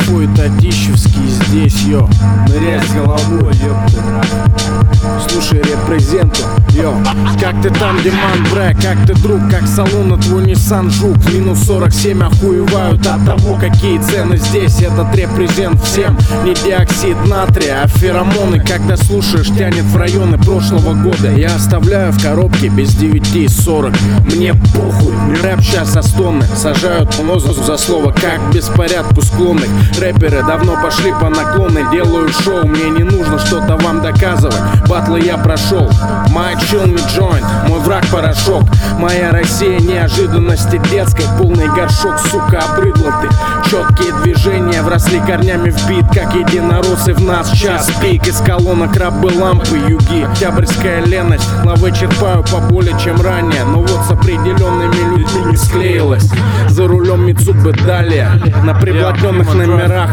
Твой Татищевский здесь, йо. Ныряй с головой, ёпта. Слушай репрезенту, йо. Как ты там, Диман, бре, как ты, друг, как салона твой Nissan Жук. Минус 47 охуевают от того, какие цены здесь. Этот репрезент всем. Не диоксид натрия, а феромоны. Когда слушаешь, тянет в районы прошлого года. Я оставляю в коробке без 9:40. Мне похуй, рэп сейчас стоны сажают нозу за слово, как беспорядку склонных. Рэперы давно пошли по наклоны, делаю шоу. Мне не нужно что-то вам доказывать. Батлы я прошел. My chill me joint, мой враг порошок. Моя Россия неожиданности детской. Полный горшок, сука, обрыдла ты. Четкие движения вросли корнями в бит, как единороссы в нас. Час пик из колонок рабы лампы юги. Октябрьская леность, лавы черпаю поболее, чем ранее. Но вот с определенными людьми не склеилась. За рулем Мицубы далее, на приблотненных номерах.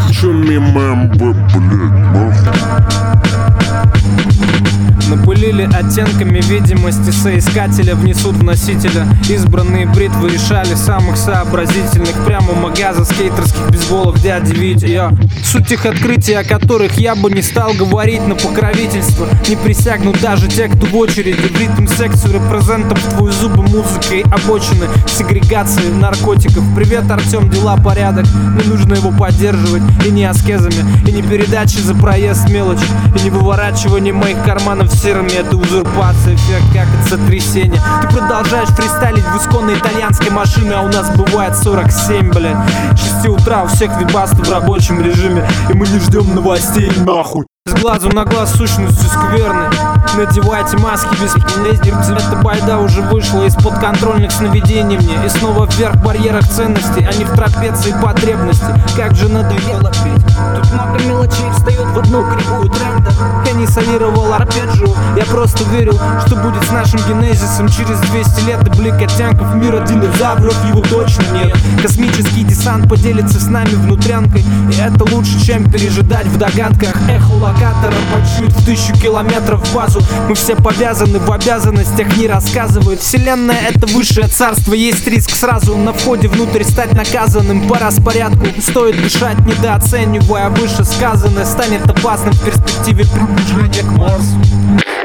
Напылили оттенками видимости соискателя, внесут в носителя. Избранные бритвы решали самых сообразительных. Прямо у магаза скейтерских бейсболов дяди Витя. Суть их открытий, о которых я бы не стал говорить, на покровительство не присягнут даже те, кто в очереди. В ритм секцию репрезентом в твои зубы музыкой обочины сегрегации наркотиков. Привет, Артем, дела, порядок. Не нужно его поддерживать, и не аскезами, и не передачи за проезд мелочи, и не выворачивание моих карманов серыми. Это узурпация, эффект как от сотрясения. Ты продолжаешь фристайлить в исконной итальянской машине, а у нас бывает 47, блядь. 6 утра у всех вибасты в рабочем режиме, и мы не ждем новостей, нахуй. С глазу на глаз сущностью скверны. Надевайте маски без пинезер. Эта байда уже вышла из-под контрольных сновидений мне. И снова вверх в барьерах ценностей, а не в трапеции потребностей. Как же надоело петь. Тут много мелочей встает в одну кривую тренда. Я не солировал арпеджио, я просто верил, что будет с нашим генезисом через 200 лет. И блик оттенков мира динозавров, его точно нет. Космический десант поделится с нами внутрянкой, и это лучше, чем пережидать в догадках. Эхо локатора почует в 1000 километров в базу. Мы все повязаны, в обязанностях не рассказывают. Вселенная — это высшее царство, есть риск сразу на входе внутрь стать наказанным по распорядку. Стоит дышать, недооценивая вышесказанное, станет опасным в перспективе приближения к Марсу.